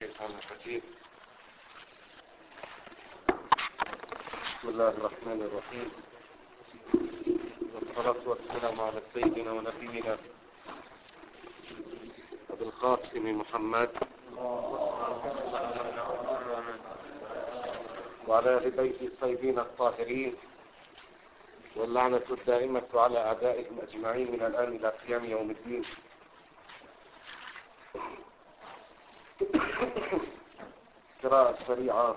الشيطان الرجيم. بسم الله الرحمن الرحيم، والصلاة والسلام على سيدنا ونبينا أبي القاسم محمد وعلى آل بيته الطيبين الطاهرين، واللعنة الدائمة على أعدائهم أجمعين من الآن إلى قيام يوم الدين. قراءة سريعة.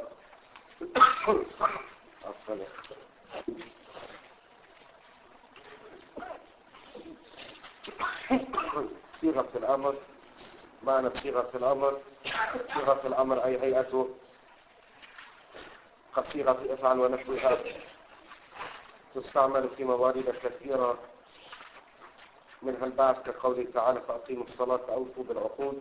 صيغة الأمر. معنى صيغة الأمر: صيغة الأمر أي هيئته كصيغة افعل ونحوها، تستعمل في موارد كثيرة، منها البعث كقوله تعالى فأقيموا الصلاة أوفوا بالعقود،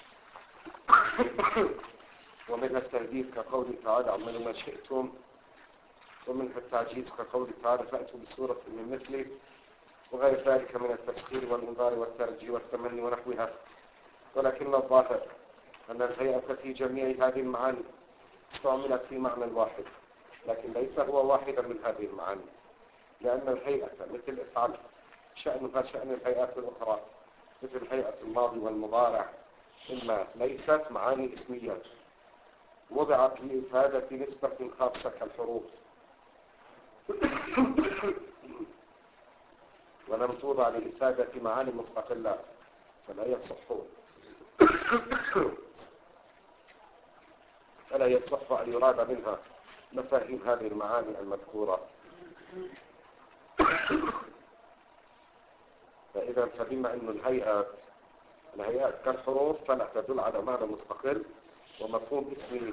ومنها التهديد كقوله تعالى اعملوا ما شئتم، ومنها التعجيز كقوله تعالى فأتوا بسورة من مثله، وغير ذلك من التسخير والإنذار والترجي والتمني ونحوها. ولكن الظاهر أن الهيئة في جميع هذه المعاني استعملت في معنى واحد، لكن ليس هو واحدا من هذه المعاني، لأن الهيئة مثل افعل شأنها شأن الهيئات الأخرى، مثل هيئة الماضي والمضارع، إما ليست معاني اسمية وضعت لإفادة نسبة خاصة كالحروف، ولم توضع لإفادة معاني مستقلة فلا يصح أن يراد منها مفاهيم هذه المعاني المذكورة. فإذا فبما أن الهيئات كالحروف فلا تدل على معنى مستقل ومفهوم اسمي،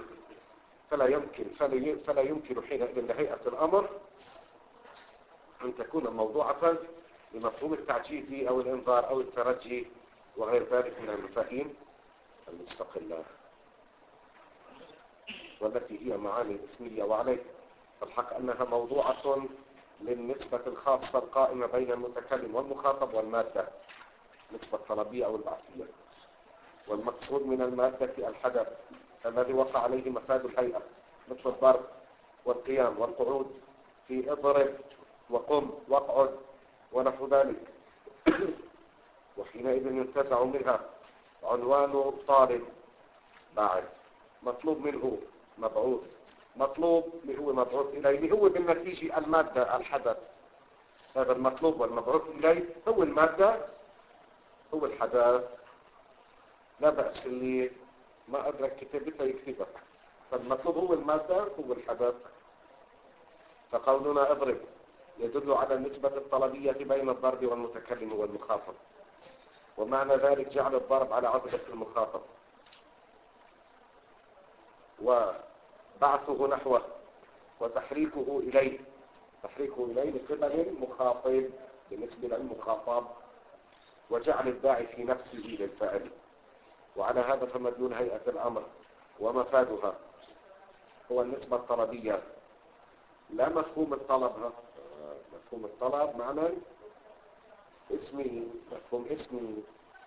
فلا يمكن حينئذ لهيئة الأمر أن تكون موضوعة لمفهوم التعجيز أو الإنذار أو الترجي وغير ذلك من المفاهيم المستقلة، والتي هي معاني اسمية. وعليه فالحق أنها موضوعة للنسبة الخاصة القائمة بين المتكلم والمخاطب والمادة، نسبة الطلبية أو البعثية. والمقصود من المادة الحدث الذي وقع عليه مفاد الهيئة، مثل الضرب والقيام والقعود في اضرب وقم واقعد ونحو ذلك. وحينئذ ينتزع منها عنوان طالب بعد مطلوب منه مبعوث، مطلوب اللي هو مبعوث إليه اللي هو بالنتيجة المادة الحدث. هذا المطلوب والمبعوث إليه هو المادة، هو الحدث. لا بأس اللي ما أدرك كتابته يكتبها، فالمطلوب هو المادة هو الحدث. فقولنا اضرب يدل على النسبة الطلبية بين الضرب والمتكلم والمخاطب، ومعنى ذلك جعل الضرب على عضلة المخاطب وبعثه نحوه وتحريكه إليه لقبل المخاطب بالنسبة للمخاطب، وجعل الداعي في نفسه للفاعل. وعلى هذا فمدلول هيئة الأمر ومفادها هو النسبة الطلبية، لا مفهوم الطلب. مفهوم الطلب معنى اسمي، مفهوم اسمي.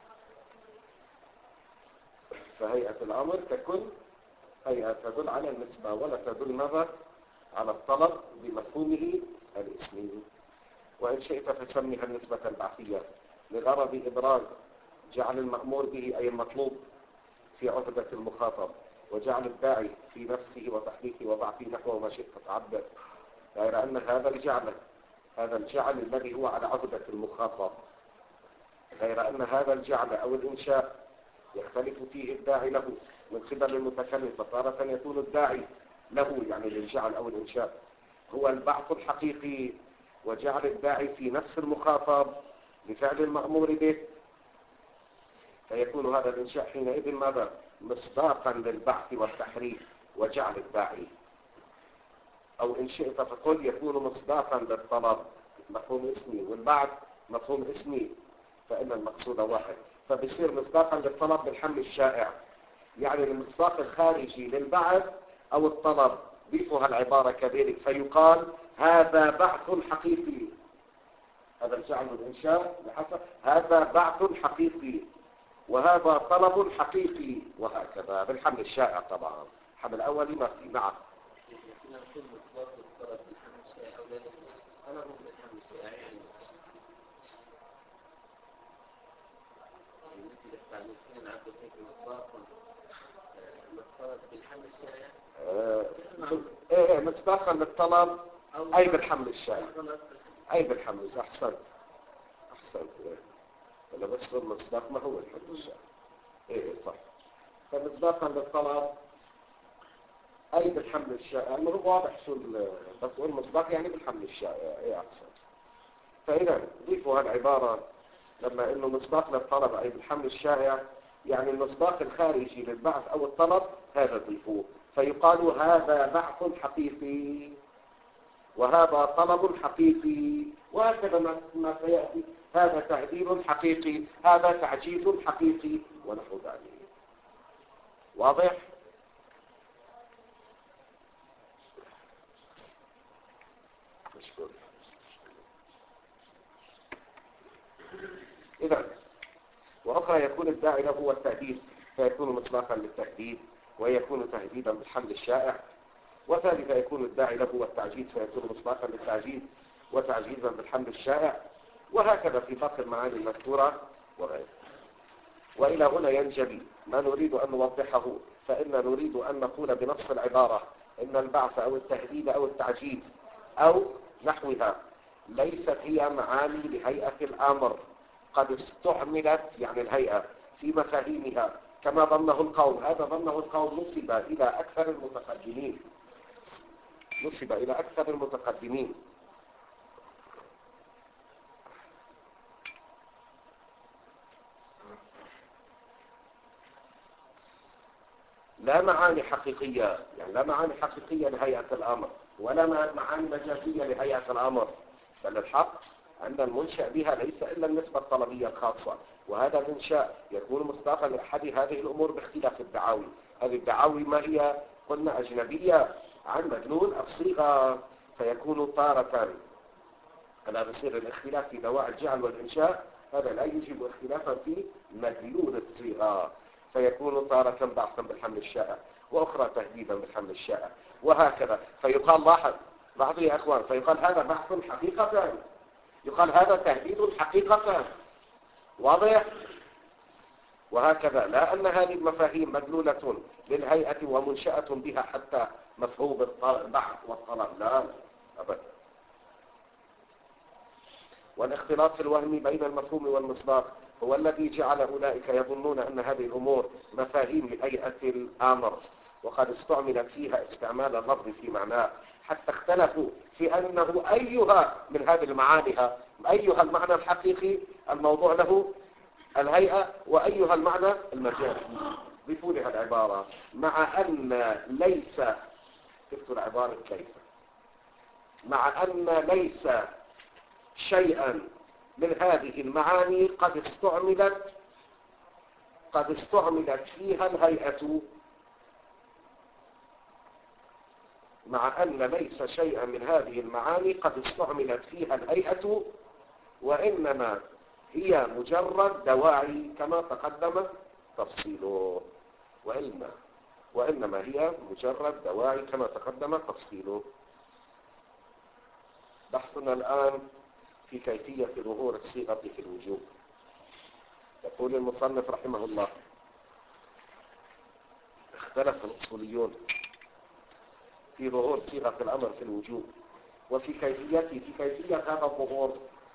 فهيئة الأمر تكون هيئة تدل على النسبة ولا تدل ماذا على الطلب بمفهومه الاسمي. وإن شئت فسميها النسبة البعثية لغرض إبراز جعل المأمور به أي المطلوب في عهدة المخاطب، وجعل الداعي في نفسه وتحريكه وضعفه نحوه ما شئت تعبر، غير أن هذا الجعل الذي هو على عهدة المخاطب، غير أن هذا الجعل أو الإنشاء يختلف فيه الداعي له من قبل المتكلم. فتارة يكون الداعي له يعني للجعل أو الإنشاء هو البعث الحقيقي، وجعل الداعي في نفس المخاطب لفعل المأمور به، فيكون هذا الإنشاء حينئذ ماذا مصداقا للبعث والتحريك وجعل الداعي. أو إن شئت فقل يكون مصداقا للطلب مفهوم اسمي، والبعث مفهوم اسمي، فإن المقصود واحد. فبصير مصداقا للطلب بالحمل الشائع، يعني المصداق الخارجي للبعث أو الطلب ضيفها العبارة كذلك، فيقال هذا بعث حقيقي. هذا الجعل والإنشاء بحسب هذا بعث حقيقي، وهذا طلب حقيقي، وهكذا بالحمل الشائع. طبعا الحمل الأولي ما في. نعم. ايه مصداقا للطلب اي بالحمل الشائع، اي بالحمل. احسنت انا بس المصداق ما هو الحمل الشائع. ايه صح. فمصداقا للطلب اي بالحمل الشائع، ما هو واضح شو بس المصداق يعني بالحمل الشائع. ايه احسن. فاذا ضيفوا هالعباره لما انه مصداق للطلب اي بالحمل الشائع، يعني المصداق الخارجي للبعث او الطلب هذا ضيفوه، فيقال هذا بعث حقيقي وهذا طلب حقيقي، وهكذا ما سيأتي. هذا تهديد حقيقي، هذا تعجيز حقيقي، ونحو ذلك. واضح؟ مشكور. إذا وأخرى يكون الداعي له هو التهديد، فيكون مصداقا للتهديد ويكون تهديدا بالحمل الشائع. وثالثا يكون الداعي له هو التعجيز، فيكون مصداقا للتعجيز وتعجيزا بالحمل الشائع، وهكذا في باقي المعاني المذكورة وغيرها. وإلى هنا ينجلي ما نريد أن نوضحه، فإن نريد أن نقول بنص العبارة إن البعث أو التهديد أو التعجيز أو نحوها ليست هي معاني لهيئة الأمر قد استعملت، يعني الهيئة، في مفاهيمها كما ظنه القوم. هذا ظنه القوم نسب إلى أكثر المتقدمين، نسب إلى أكثر المتقدمين. لا معاني حقيقية، يعني لا معاني حقيقية لهيئة الأمر ولا معاني مجازية لهيئة الأمر، بل الحق أن المنشأ بها ليس إلا النسبة الطلبية الخاصة، وهذا الإنشاء يكون مصداقا لأحد هذه الأمور باختلاف الدعاوي. هذه الدعاوي ما هي؟ قلنا أجنبية عن مدلول الصيغة، فيكون تارة ألا بصير الاختلاف في دواعي الجعل والإنشاء، هذا لا يجب اختلافا في مدلول الصيغة، فيكون تارة بعثا بالحمل الشائع وأخرى تهديدا بالحمل الشائع، وهكذا. فيقال لاحظوا يا أخوان، فيقال هذا بعث حقيقة، يقال هذا تهديد حقيقة. واضح؟ وهكذا. لا أن هذه المفاهيم مدلولة للهيئة ومنشأة بها حتى مفهوم البحث والطلب، لا أبدا. والاختلاط في الوهم بين المفهوم والمصداق هو الذي جعل أولئك يظنون أن هذه الأمور مفاهيم لهيئة الأمر، وقد استعملت فيها استعمال اللفظ في معناه، حتى اختلفوا في أنه أيها من هذه المعاني، أيها المعنى الحقيقي الموضوع له الهيئة، وأيها المعنى المجازي. ضيفوا لها العبارة مع أن ليس، ضفتوا العبارة ليس، مع أن ليس شيئا من هذه المعاني قد استعملت فيها الهيئة، مع أن ليس شيئا من هذه المعاني قد استعملت فيها الهيئة، وإنما هي مجرد دواعي كما تقدم تفصيله. وإنما هي مجرد دواعي كما تقدم تفصيله. بحثنا الآن في كيفية ظهور الصيغة في الوجوب. يقول المصنف رحمه الله: اختلف الأصوليون في ظهور صيغة الأمر في الوجوب وفي كيفية هذا الظهور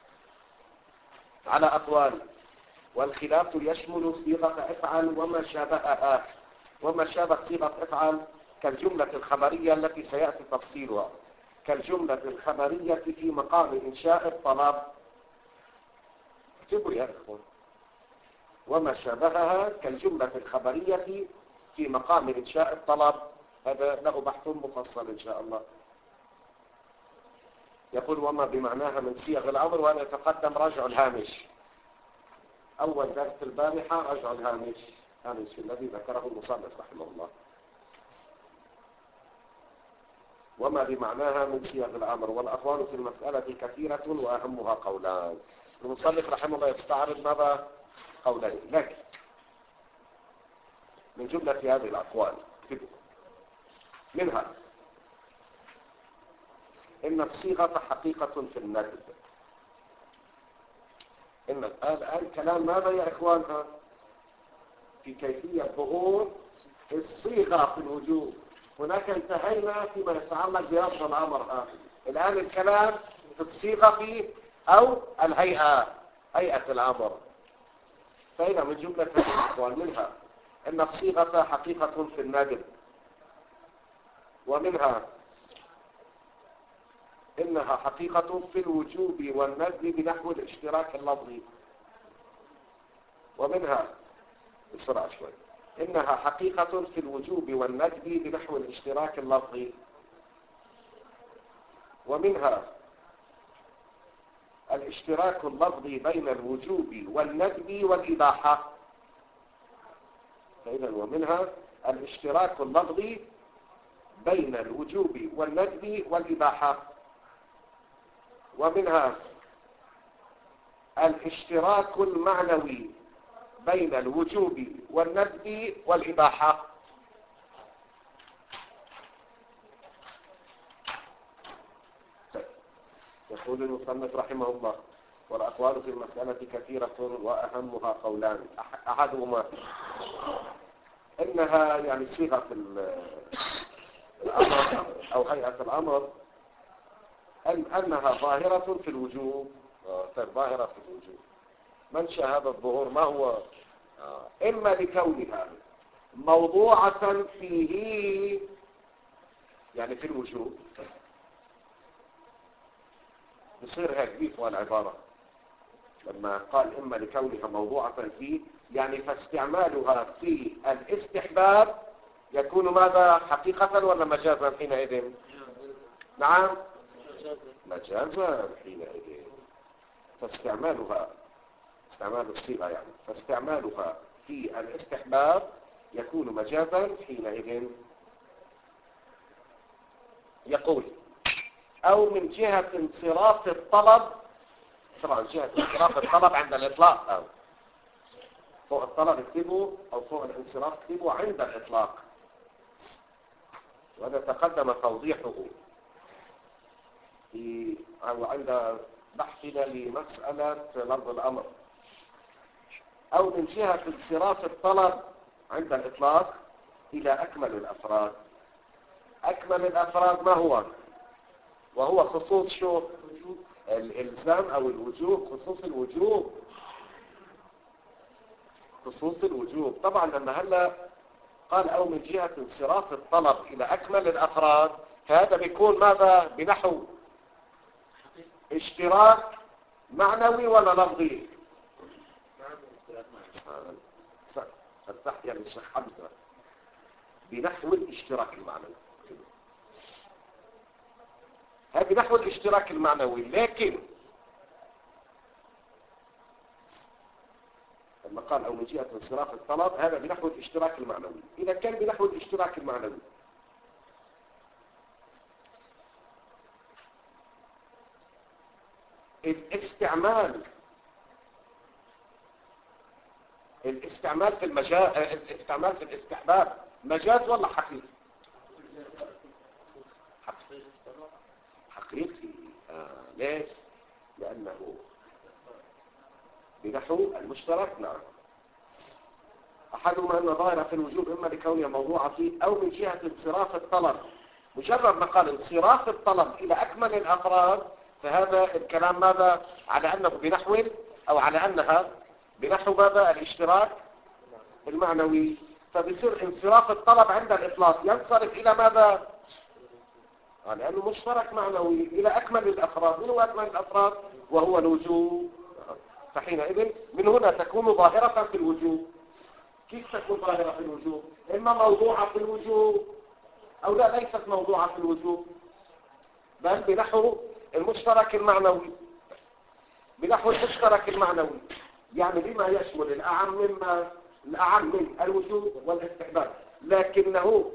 على أقوال، والخلاف يشمل صيغة افعل وما شابه صيغة افعل كالجملة الخبرية التي سيأتي تفصيلها، كالجملة الخبرية في مقام إنشاء الطلب. اكتبوا يا إخوان: وما شابهها كالجملة الخبرية في مقام إنشاء الطلب. هذا له بحث مفصل إن شاء الله. يقول: وما بمعناها من صيغ الأمر، وأنا يتقدم رجع الهامش. أول درس البارحة رجع الهامش الذي ذكره المصنف رحمه الله. وما بمعناها من صيغ الأمر، والأقوال في المسألة كثيرة وأهمها قولان. المصنف رحمه الله يستعرض ماذا؟ قولين، لكن من جملة هذه الأقوال منها إن الصيغة حقيقة في الندب. إن الآن كلام ماذا يا إخوانها في كيفية ظهور الصيغة في الوجوب. هناك انتهينا فيما يتعلق بهذا الأمر. الآن الكلام في الصيغة في أو الهيئة، هيئة الأمر. فإن من جملة الأقوال منها إن الصيغة حقيقة في الندب، ومنها إنها حقيقة في الوجوب والندب بنحو الاشتراك اللفظي، ومنها بسرعة شوي إنها حقيقة في الوجوب والندب بنحو الاشتراك اللفظي، ومنها الاشتراك اللفظي بين الوجوب والندب والإباحة. فإذا ومنها الاشتراك اللفظي بين الوجوب والندب والإباحة، ومنها الاشتراك المعنوي بين الوجوب والندب والإباحة. يقول المصنف رحمه الله: والأقوال في المسألة كثيرة وأهمها قولان. أحدهما إنها يعني صيغة الأمر أو هيئة الأمر أنها ظاهرة في الوجوب. ظاهرة في الوجوب. منشأ هذا الظهور ما هو؟ إما لكونها موضوعة فيه، يعني في الوجوب، بصير هيك بيفوا العبارة لما قال إما لكونها موضوعة فيه، يعني فاستعمالها في الاستحباب يكون ماذا؟ حقيقة ولا مجازا حينئذ؟ نعم مجازا حينئذ. فاستعمالها، استعمال الصيغة يعني، فاستعمالها في الاستحباب يكون مجازا حينئذ. يقول: أو من جهة انصراف الطلب. طبعا جهة انصراف الطلب عند الإطلاق، أو فوق الطلب اكتبوا، أو فوق الانصراف اكتبوا عند الإطلاق، وهذا تقدم توضيحه أو عند بحثنا لمسألة لفظ الأمر. أو من جهة انصراف الطلب عند الإطلاق إلى أكمل الأفراد. أكمل الأفراد ما هو؟ وهو خصوص شو؟ الإلزام أو الوجوب. خصوص الوجوب، خصوص الوجوب. طبعا لما هلا قال أو من جهة انصراف الطلب إلى أكمل الأفراد، فهذا بيكون ماذا؟ بنحو اشتراك معنوي ولا لفظي؟ التحية للشيخ حمزة. بنحو الاشتراك المعنوي، هذا بنحو الاشتراك المعنوي. لكن لما قال أو من جهة انصراف الطلب، هذا بنحو الاشتراك المعنوي. إذا كان بنحو الاشتراك المعنوي، الاستعمال في الاستعمال في الاستحباب مجاز ولا حقيقي؟ حقيقي. ليش؟ لأنه بنحو المشترك. نعم. أحدهما أن ظاهرة في الوجوب إما لكونها موضوعة فيه، أو من جهة انصراف الطلب. مجرد ما قال انصراف الطلب إلى أكمل الأفراد، فهذا الكلام ماذا؟ على أنه بنحو، أو على أنها بنحو ماذا؟ الاشتراك المعنوي. فبصير انصراف الطلب عند الإطلاق ينصرف إلى ماذا؟ لأنه مشترك معنوي إلى أكمل الأفراد. من هو أكمل الأفراد؟ وهو الوجوب. فحينئذ من هنا تكون ظاهرة في الوجوب. كيف تكون ظاهرة في الوجوب؟ إما موضوعة في الوجوب، أو لا، ليست موضوعة في الوجوب، بل بنحو المشترك المعنوي. بنحو المشترك المعنوي يعني بما يشمل الأعم من الوجوب والاستحباب، لكنه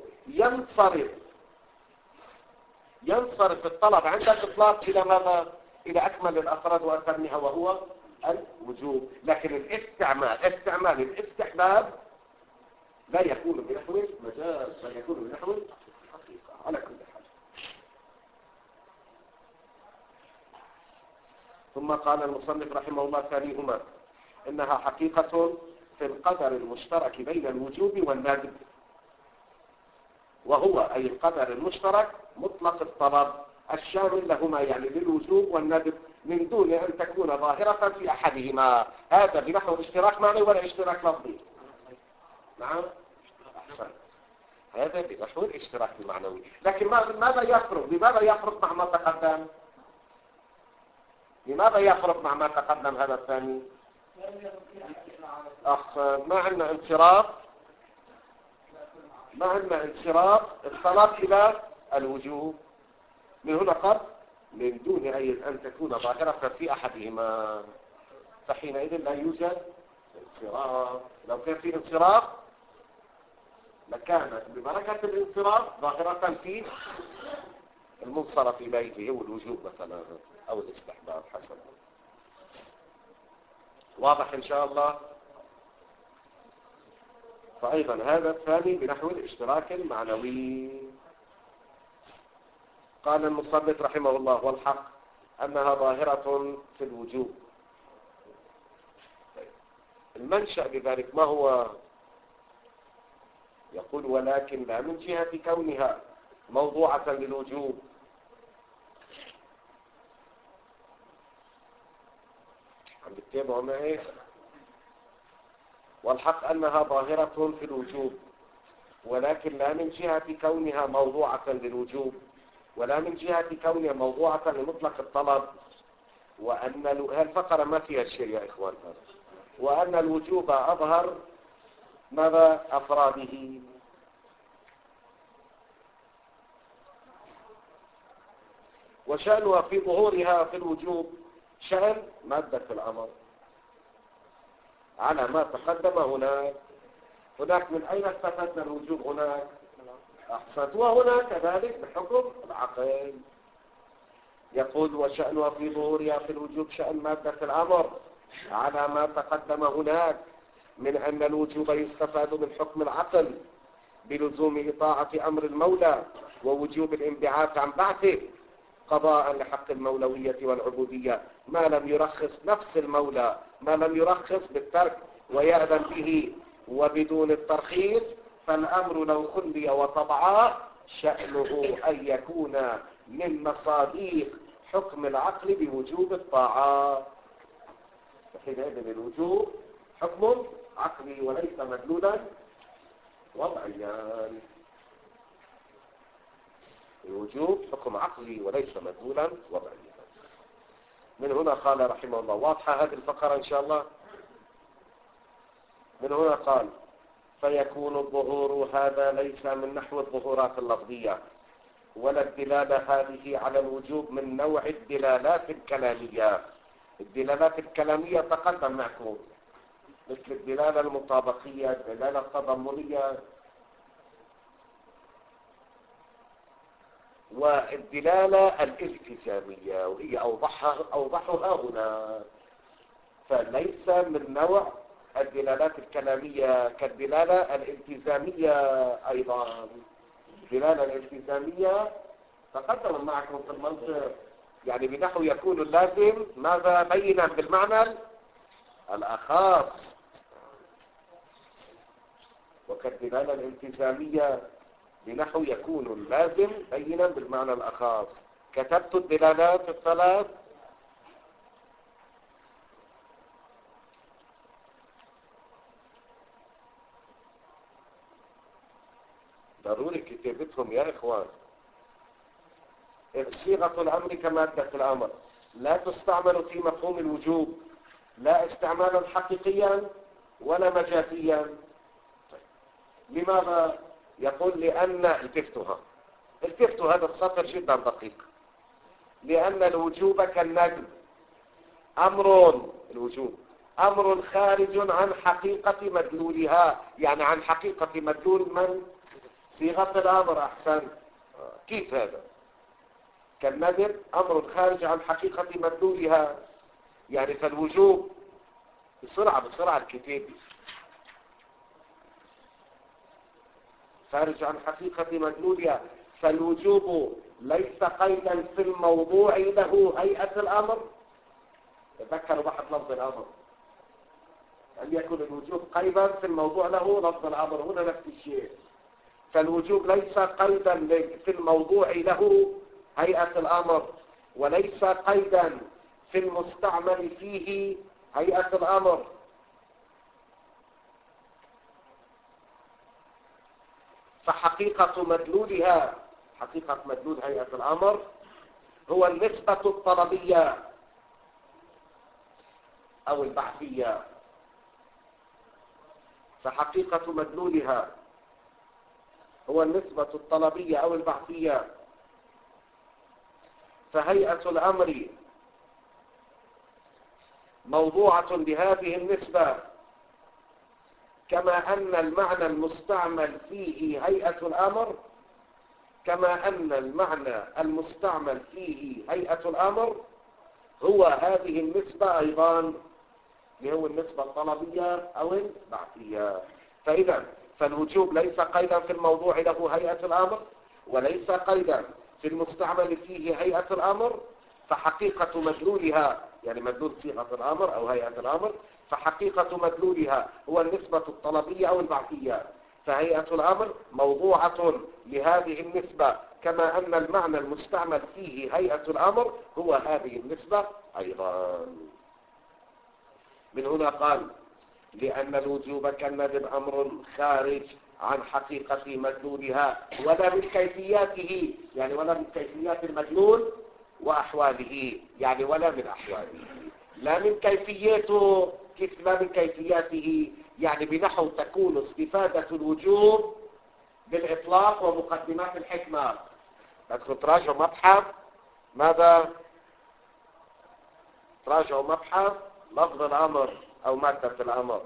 ينصرف الطلب عند الإطلاق إلى ماذا؟ إلى أكمل الأفراد وأتمها، وهو الوجوب. لكن استعمال الاستحباب لا يكون بنحو مجاز بل يكون بنحو حقيقة على كل حال. ثم قال المصنف رحمه الله ثانيهما إنها حقيقة في القدر المشترك بين الوجوب والندب، وهو أي القدر المشترك مطلق الطلب الشامل لهما يعني للوجوب والندب من دون أن تكون ظاهرة في أحدهما. هذا بنحو اشتراك معنوي ولا اشتراك لفظي؟ نعم أحسن، هذا بنحو الاشتراك المعنوي. لكن ماذا يفرق؟ لماذا يفرق مع ما تقدم؟ لماذا يفرق مع ما تقدم هذا الثاني؟ أحسن، ما عندنا انصراف، ما عندنا انصراف الطلب إلى الوجوب. من هنا قد من دون أن تكون ظاهرة في أحدهما، فحينئذ لا يوجد انصراف. لو كان في انصراف لكانت ببركة الانصراف ظاهرة في المنصرف إليه هو الوجوب مثلا أو الاستحباب حسب. واضح إن شاء الله؟ فأيضا هذا الثاني بنحو الاشتراك المعنوي. قال المصنف رحمه الله والحق أنها ظاهرة في الوجوب. المنشأ بذلك ما هو؟ يقول ولكن لا من جهة كونها موضوعة للوجوب. عم بتتابعوا معي؟ والحق أنها ظاهرة في الوجوب ولكن لا من جهة كونها موضوعة للوجوب ولا من جهة كونها موضوعة لمطلق الطلب. وأن الفقرة ما فيها شيء يا إخوان. وأن الوجوب أظهر ماذا أفراده. وشأنها في ظهورها في الوجوب شأن مادة الأمر على ما تقدم هناك من أين استفدنا الوجوب هناك؟ أحسنت. وهنا كذلك بحكم العقل. يقول وشأنها في ظهورها في الوجوب شأن مادة الأمر على ما تقدم هناك من أن الوجوب يستفاد من حكم العقل بلزوم إطاعة أمر المولى ووجوب الانبعاث عن بعثه قضاء لحق المولوية والعبودية ما لم يرخص نفس المولى، ما لم يرخص بالترك ويأذن به. وبدون الترخيص فالأمر لو خلي وطبعا شأنه أن يكون من مصاديق حكم العقل بوجوب الطاعات. فحينئذ الوجوب حكم عقلي وليس مدلولا وضعيا. الوجوب حكم عقلي وليس مدلولا وضعيا. من هنا قال رحمه الله، واضحة هذه الفقرة إن شاء الله. من هنا قال فيكون الظهور هذا ليس من نحو الظهورات اللفظية ولا الدلالة هذه على الوجوب من نوع الدلالات الكلامية. الدلالات الكلامية تقدم معكم مثل الدلالة المطابقية، الدلالة التضمنية، والدلالة الالتزامية وهي أوضحها هنا. فليس من نوع الدلالات الكلامية كالدلالة الالتزامية. أيضا الدلالة الالتزامية تقدم معكم في المنطق يعني بنحو يكون اللازم ماذا بينا بالمعنى الأخص، وكالدلالة الالتزامية بنحو يكون اللازم بينا بالمعنى الأخص. كتبت الدلالات الثلاث. ضروري كتابتهم يا إخوان. صيغة الأمر كمادة الأمر لا تستعمل في مفهوم الوجوب لا استعمالا حقيقيا ولا مجازيا. لماذا؟ يقول لأن التفتوا هذا السطر جدا دقيق. لأن الوجوب كالندب الوجوب أمر خارج عن حقيقة مدلولها، يعني عن حقيقة مدلول من؟ صيغة الأمر. أحسن. كيف هذا؟ كالندب أمر خارج عن حقيقة مدلولها، يعني فالوجوب بسرعة الكتاب. خارج عن حقيقة مدلولها. فالوجوب ليس قيدا في الموضوع له هيئة الأمر. تذكروا بحث لفظ الأمر، أن يكون الوجوب قيدا في الموضوع له لفظ الأمر، هنا نفس الشيء. فالوجوب ليس قيدا في الموضوع له هيئة الأمر، وليس قيدا في المستعمل فيه هيئة الأمر. فحقيقة مدلولها، حقيقة مدلول هيئة الأمر هو النسبة الطلبية أو البعثية. فحقيقة مدلولها هو النسبة الطلبية أو البعثية. فهيئة الأمر موضوعة بهذه النسبة، كما أن المعنى المستعمل فيه هيئة الأمر، كما أن المعنى المستعمل فيه هيئة الأمر هو هذه النسبة أيضا، اللي هو النسبة الطلبية أو البعثية. فإذا فالوجوب ليس قيدا في الموضوع له هيئة الأمر، وليس قيدا في المستعمل فيه هيئة الأمر. فحقيقة مدلولها، يعني مدلول صيغة الأمر أو هيئة الأمر، فحقيقة مدلولها هو النسبة الطلبية أو البعثية. فهيئة الأمر موضوعة لهذه النسبة، كما أن المعنى المستعمل فيه هيئة الأمر هو هذه النسبة أيضا. من هنا قال لأن الوجوب كالندب أمر خارج عن حقيقة مدلولها ولا من كيفياته، يعني ولا من كيفيات المدلول وأحواله، يعني ولا من أحواله، لا من كيفيته. كيف لا من كيفياته؟ يعني بنحو تكون استفادة الوجوب بالإطلاق ومقدمات الحكمة. بدكم تراجعوا مبحث ماذا؟ تراجعوا مبحث لفظ الأمر أو مادة الأمر.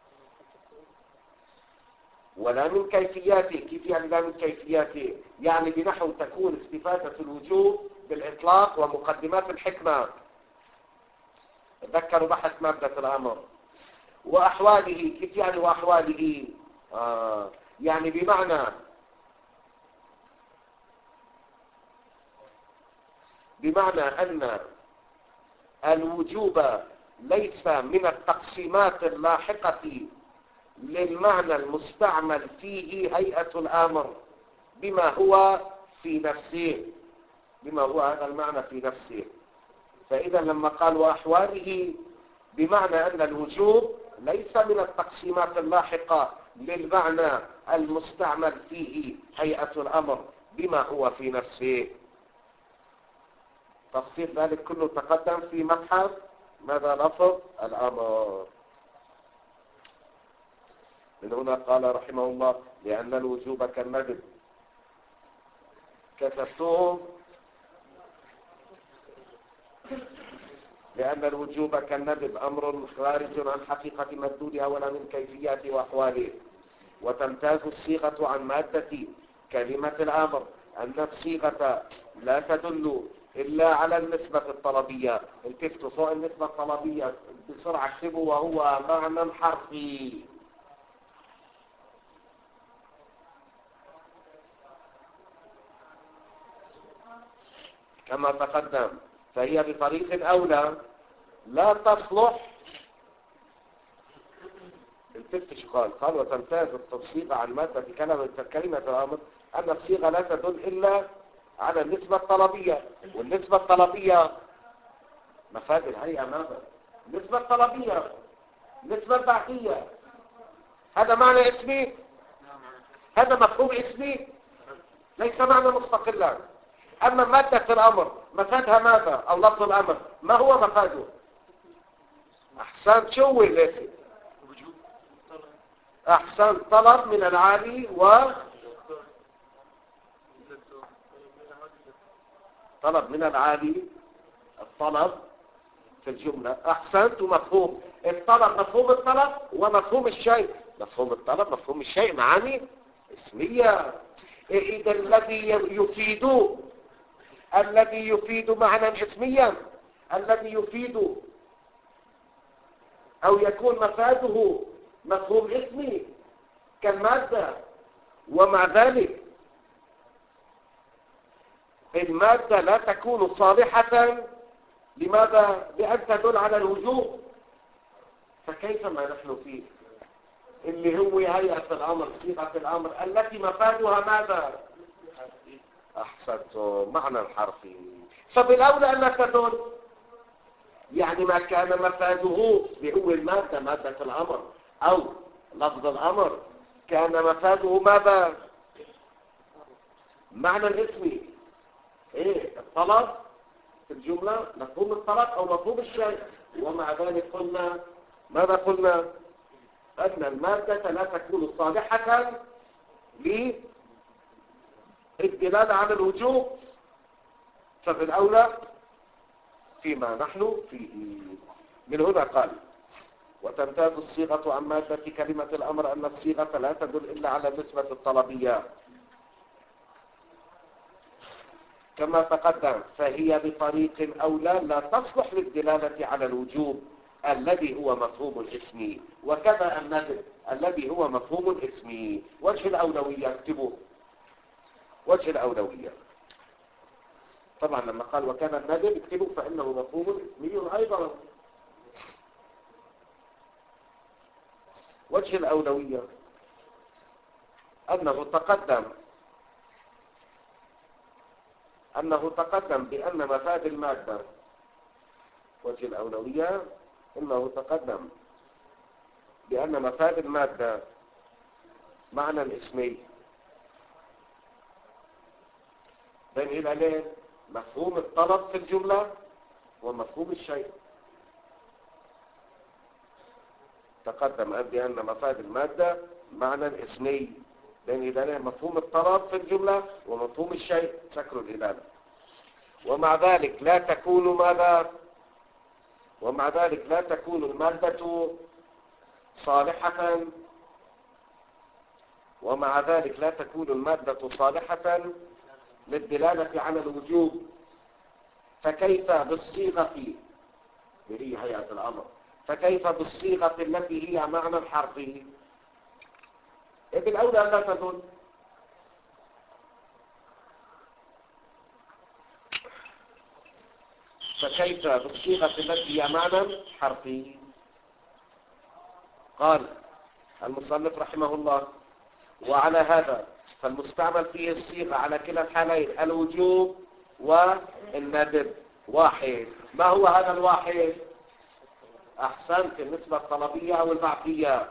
ولا من كيفياته، كيف يعني لا من كيفياته؟ يعني بنحو تكون استفادة الوجوب بالإطلاق ومقدمات الحكمة. تذكروا بحث مادة الأمر. وأحواله، كيف يعني وأحواله؟ يعني بمعنى أن الوجوب ليس من التقسيمات اللاحقة للمعنى المستعمل فيه هيئة الأمر بما هو في نفسه، بما هو هذا المعنى في نفسه. فإذا لما قال وأحواله بمعنى أن الوجوب ليس من التقسيمات اللاحقة للمعنى المستعمل فيه هيئة الأمر بما هو في نفسه. تفصيل ذلك كله تقدم في مبحث ماذا لفظ الأمر. من هنا قال رحمه الله لأن الوجوب كالندب. كتبتم لأن الوجوب كالندب أمر خارج عن حقيقة مدلولها ولا من كيفيات وأحواله. وتمتاز الصيغة عن مادة كلمة الأمر أن الصيغة لا تدل إلا على النسبة الطلبية. التفتوا فوق النسبة الطلبية بسرعة اكتبوا وهو معنى حرفي. كما تقدم. فهي بطريق أولى لا تصلح. التفت شو قال وتمتاز الصيغة عن مادة كلمة الأمر أن الصيغة لا تدل إلا على النسبة الطلبية. والنسبة الطلبية مفاد الهيئة ماذا؟ النسبة الطلبية، النسبة البعثية، هذا معنى اسمي، هذا مفهوم اسمي، ليس معنى مستقلا. أما مادة الأمر مفادها ماذا؟ أو لفظ الأمر ما هو مفاده؟ أحسن شو ليس أحسن طلب من العالي طلب من العالي، الطلب في الجملة. أحسنت. مفهوم الطلب، مفهوم الطلب ومفهوم الشيء. مفهوم الطلب مفهوم الشيء معاني اسمية. إذا الذي يفيد معنى اسميا، الذي يفيد أو يكون مفاده مفهوم اسمي كالمادة ومع ذلك المادة لا تكون صالحة. لماذا؟ لأن تدل على الوجوب. فكيف ما نحن فيه اللي هو هيئة الأمر، صيغة الأمر التي مفادها ماذا؟ أحسنتم، معنى الحرفي. فبالأولى أن لا تدل، يعني ما كان مفاده بهو المادة، مادة الأمر أو لفظ الأمر، كان مفاده ماذا؟ معنى الاسم، ايه؟ الطلب في الجملة، مفهوم الطلب أو مفهوم الشيء. ومع ذلك قلنا ماذا قلنا؟ أن المادة لا تكون صالحة للدلالة على الوجوب. فبالأولى فيما نحن فيه. من هنا قال: وتمتاز الصيغة عن مادة كلمة الأمر أن الصيغة لا تدل إلا على النسبة الطلبية كما تقدم، فهي بطريق أولى لا تصلح للدلالة على الوجوب الذي هو مفهوم الاسم، وكذا الندب الذي هو مفهوم الاسم. وجه الأولوية اكتبوه، وجه الأولوية. طبعا لما قال وكذا الندب اكتبوه فإنه مفهوم اسمي أيضا. وجه الأولوية أنه تقدم بأن مفاد المادة. وجه الأولوية أنه تقدم بأن مفاد المادة معنى اسمي بين الهلالين، مفهوم الطلب في الجملة ومفهوم الشيء. تقدم بأن مفاد المادة معنى اسمي بين الهلالين، مفهوم الطلب في الجملة ومفهوم الشيء، سكر الهلال. ومع ذلك لا تكون ماذا؟ ومع ذلك لا تكون المادة صالحة، ومع ذلك لا تكون المادة صالحة للدلالة على الوجوب. فكيف بالصيغة هي هيئة الأمر، فكيف بالصيغة التي هي معنى الحرفي؟ إذ الأولى لا تدل. فكيف بالصيغة التي هي معنى حرفي؟ قال المصنف رحمه الله: وعلى هذا فالمستعمل فيه الصيغة على كلا الحالين، الوجوب والندب، واحد. ما هو هذا الواحد؟ أحسنت، النسبة الطلبية أو البعثية.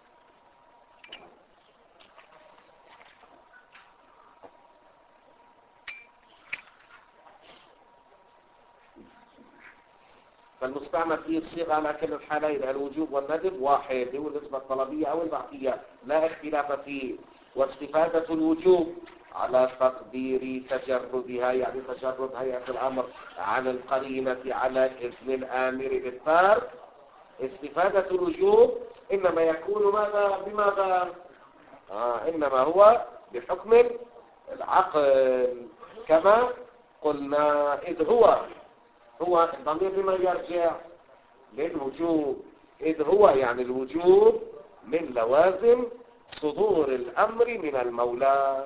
فالمستعمل فيه الصيغة على كلا الحالين، الوجوب والندب، واحد، هو النسبة الطلبية أو البعثية، لا اختلاف فيه. واستفادة الوجوب على تقدير تجردها، يعني تجرد هيئة الأمر عن القرينة على إذن الآمر بالترك. استفادة الوجوب إنما يكون ماذا؟ بماذا؟ إنما هو بحكم العقل، كما قلنا. إذ هو الضمير لمن يرجع؟ للوجوب. إذ هو يعني الوجوب من لوازم صدور الأمر من المولى.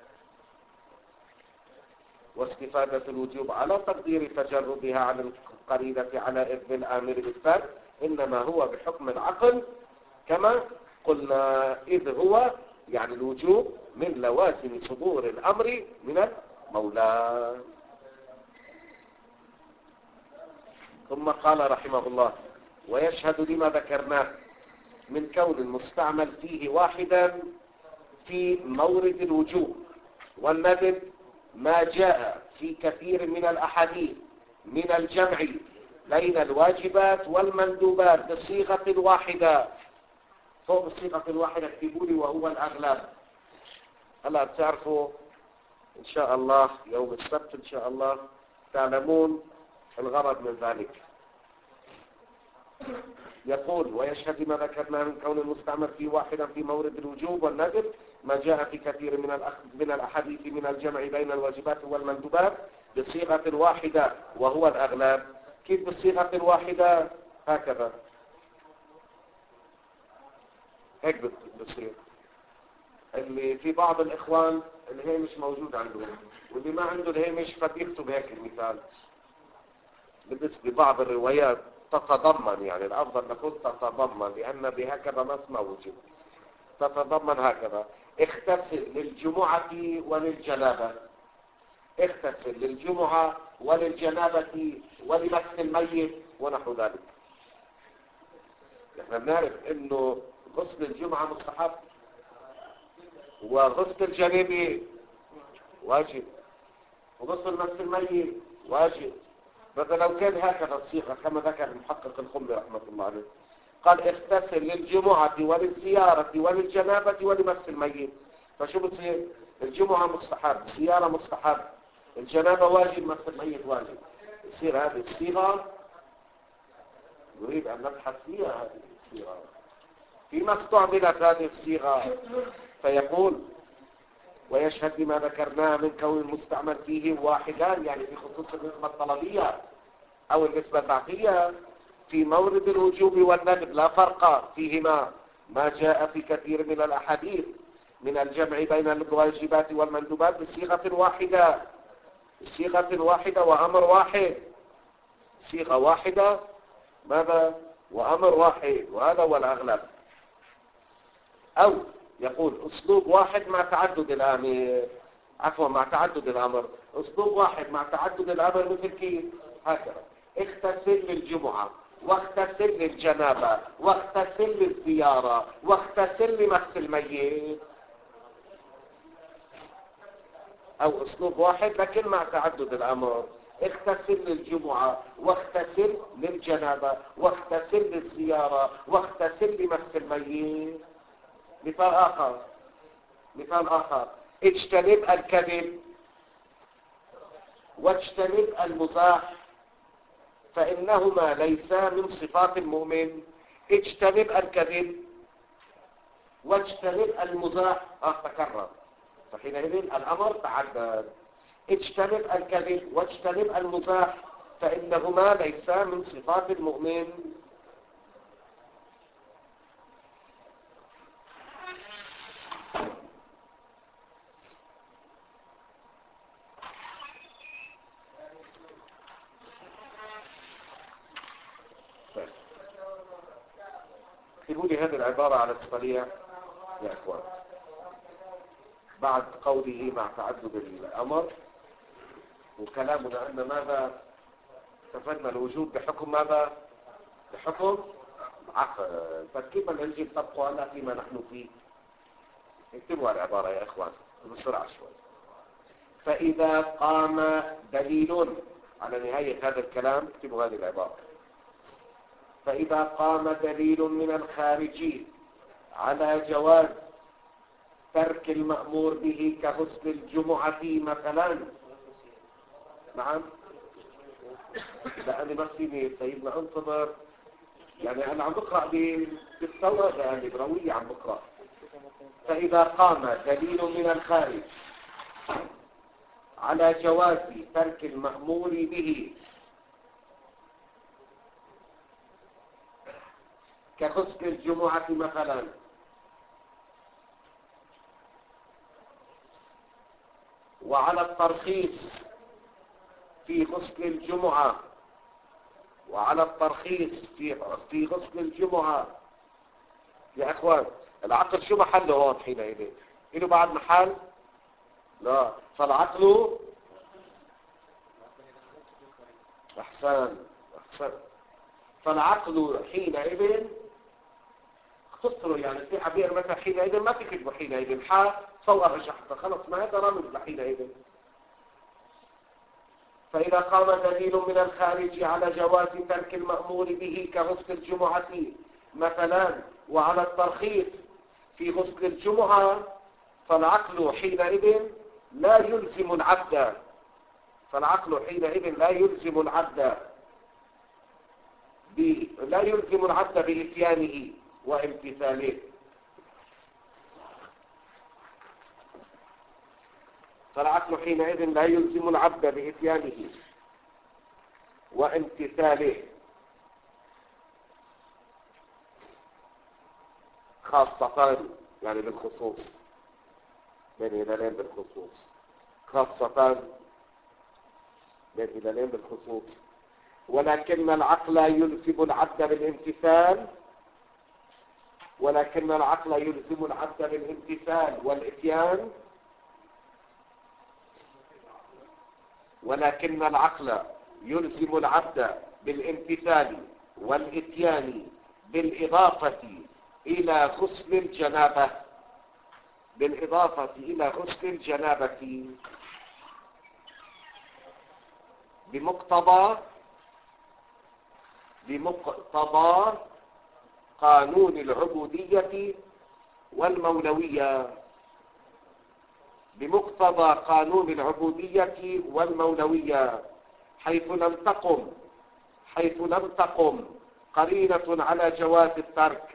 واستفادة الوجوب على تقدير تجردها عن القرينة على إذن الآمر بالترك إنما هو بحكم العقل، كما قلنا. إذ هو يعني الوجوب من لوازم صدور الأمر من المولى. ثم قال رحمه الله: ويشهد لما ذكرناه من كون المستعمل فيه واحدا في مورد الوجوب والندب ما جاء في كثير من الأحاديث من الجمع بين الواجبات والمندوبات بالصيغة الواحدة. فوق الصيغة الواحدة اكتبوا لي وهو الأغلب. هلا بتعرفوا إن شاء الله يوم السبت إن شاء الله تعلمون الغرض من ذلك. يقول: ويشهد ما ذكرنا من كون المستعمل فيه واحدا في مورد الوجوب والندب ما جاء في كثير من الأحاديث من الجمع بين الواجبات والمندوبات بصيغة واحدة وهو الأغلب. كيف بالصيغة الواحدة؟ هكذا، هيك بتصير. اللي في بعض الإخوان الهامش موجود عندهم، واللي ما عنده الهامش فبيكتب هيك المثال. بالنسبة لبعض الروايات تتضمن، يعني الأفضل نقول تتضمن، لأن بهكذا نص ما وجد. تتضمن هكذا: اغتسل للجمعة وللجنابة، اغتسل للجمعة وللجنابة ولمس الميت ونحو ذلك. نحن بنعرف انه غسل الجمعة مستحب وغسل الجنابة واجب وغسل مس الميت واجب. بس لو كان هكذا الصيغة كما ذكر المحقق الخمري رحمة الله عليه، قال اغتسل للجمعة وللزيارة وللجنابة ولمس الميت، فشو بصير؟ الجمعة مستحب، الزيارة مستحب، الجنابة واجب، مس الميت واجب. يصير هذه الصيغة نريد أن نبحث فيها. هذه الصيغة فيما استعملت هذه الصيغة، فيقول ويشهد بما ذكرناه من كون المستعمل فيه واحدان، يعني في خصوص النسبة الطلبية أو النسبة البعثية، في مورد الوجوب والندب لا فرق فيهما، ما جاء في كثير من الأحاديث من الجمع بين الواجبات والمندوبات بصيغة واحدة، صيغة واحدة وأمر واحد، صيغة واحدة ماذا؟ وأمر واحد، وهذا هو الأغلب. أو يقول أسلوب واحد مع تعدد الآمر، عفوا مع تعدد الأمر، أسلوب واحد مع تعدد الأمر مثل كيف؟ هكذا: اغتسل للجمعة واغتسل للجنابة واغتسل للزيارة واغتسل لمس الميت. أو أسلوب واحد لكن مع تعدد الأمر: اغتسل للجمعة واغتسل للجنابة واغتسل للزيارة واغتسل لمس الميت. مثال آخر: اجتنب الكذب واجتنب المزاح فإنهما ليسا من صفات المؤمن. اجتنب الكذب واجتنب المزاح تكرر، فحينئذ الأمر تعدد. اجتنب الكذب واجتنب المزاح فإنهما ليسا من صفات المؤمن. اكتبوا لي هذه العبارة على الصريح يا أخوان. بعد قوله مع تعدد الأمر، وكلامنا أن ماذا؟ استفدنا الوجود بحكم ماذا؟ بحكم فكيف نجب تبقى لنا فيما نحن فيه. اكتبوا العبارة يا إخوان بسرعة شوي. فإذا قام دليل على نهاية هذا الكلام، اكتبوا هذه العبارة: فإذا قام دليل من الخارجي على جواز ترك المأمور به كغسل الجمعة مثلا. نعم، لأني بس سيدنا انتظر، يعني أنا عم بقرأ بالتوراة، يعني بروية عم بقرأ. فإذا قام دليل من الخارج على جواز ترك المأمور به كغسل الجمعة مثلا، وعلى الترخيص في غسل الجمعة، وعلى الترخيص في غسل الجمعة. يا أخوان العقل شو محله هون حينئذ؟ إنه بعد محل؟ لا، فالعقل أحسن. فالعقل حينئذ اختصروا، يعني في عبير مثلا حينئذ ما تكتبوا حينئذ فوق الرجحة، خلص ما هذا رمز لحينئذ. فإذا قام دليل من الخارج على جواز ترك المأمور به كغسل الجمعة مثلا وعلى الترخيص في غسل الجمعة، فالعقل حينئذ لا يلزم العبد، لا يلزم العبد بإتيانه وامتثاله. فالعقل حينئذ لا يلزم العبد بإتيانه وامتثاله، خاصة يعني بالخصوص. بين هلالين بالخصوص، خاصة بين هلالين بالخصوص. ولكن العقل يلزم العبد بالامتثال، ولكن العقل يلزم العبد بالامتثال والإتيان، ولكن العقل يلزم العبد بالامتثال والإتيان بالإضافة إلى غسل الجنابة، بالإضافة إلى غسل الجنابة بمقتضى قانون العبودية والمولوية، بمقتضى قانون العبودية والمولوية، حيث لم تقم قرينة على جواز الترك.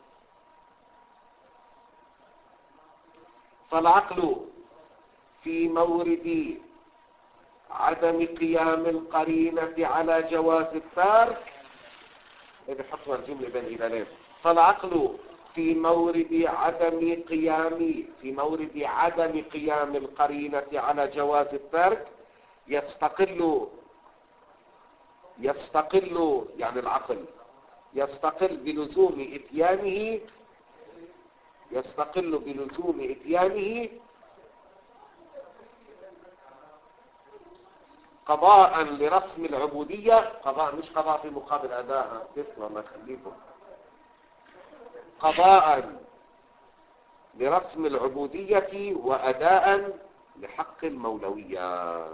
فالعقل في مورد عدم قيام القرينة على جواز الترك، بحطوا الجملة بين هلالين، فالعقل في مورد عدم قيام القرينة على جواز الترك يستقل يعني العقل يستقل بلزوم إتيانه قضاء لرسم العبودية، قضاء مش قضاء في مقابل أداء، تسمع ما خليكم، قضاء لرسم العبودية وأداء لحق المولوية،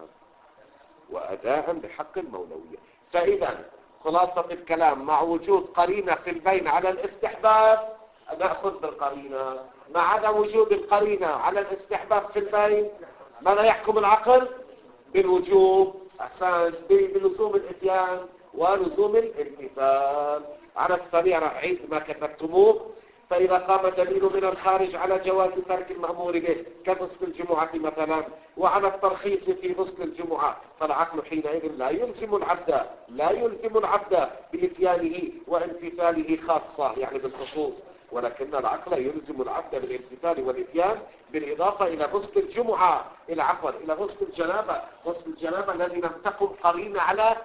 فإذا خلاصة الكلام، مع وجود قرينة في البين على الاستحباب نأخذ بالقرينة، مع عدم وجود القرينة على الاستحباب في البين ماذا يحكم العقل؟ بالوجوب، بلزوم الاتيان ولزوم الامتثال. على السريع راح أعيد ما كتبتموه. فإذا قام دليل من الخارج على جواز ترك المأمور به كغسل الجمعة مثلا، وعلى الترخيص في غسل الجمعة، فالعقل حينئذ لا يلزم العبد بإتيانه وامتثاله خاصة يعني بالخصوص، ولكن العقل يلزم العبد بالامتثال والإتيان بالإضافة إلى غسل الجمعة، إلى غسل الجنابة الذي لم تكن قرينة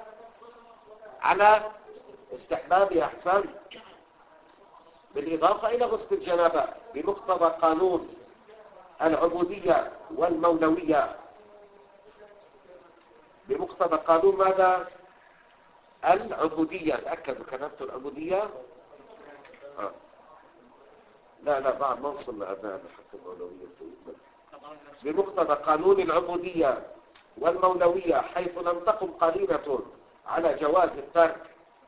على استحباب أحسن، بالإضافة إلى غسل الجنابة بمقتضى قانون العبودية والمولوية، بمقتضى قانون ماذا؟ العبودية. تأكدوا كتبت العبودية؟ لا بعد ما وصل لأداء حق المولوية. بمقتضى قانون العبودية والمولوية حيث لم تقم قرينة على جواز الترك.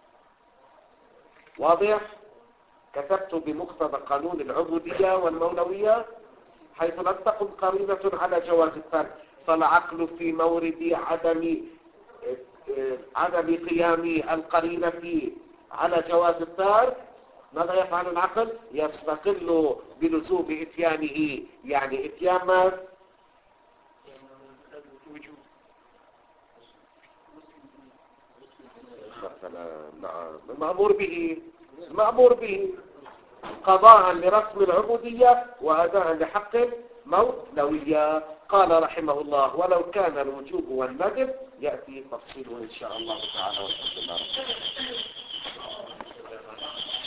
واضح؟ كتبت بمقتضى قانون العبودية والمولوية حيث لم تقم قرينة على جواز الترك، فالعقل في مورد عدم قيام القرينة على جواز الترك ماذا يفعل العقل؟ يستقل بلزوم إتيانه، يعني إتيان ما؟ مثلا مأمور به قضاء لرسم العبودية وأداء لحق المولوية. قال رحمه الله: ولو كان الوجوب والندب يأتي تفصيله إن شاء الله تعالى والحمد لله.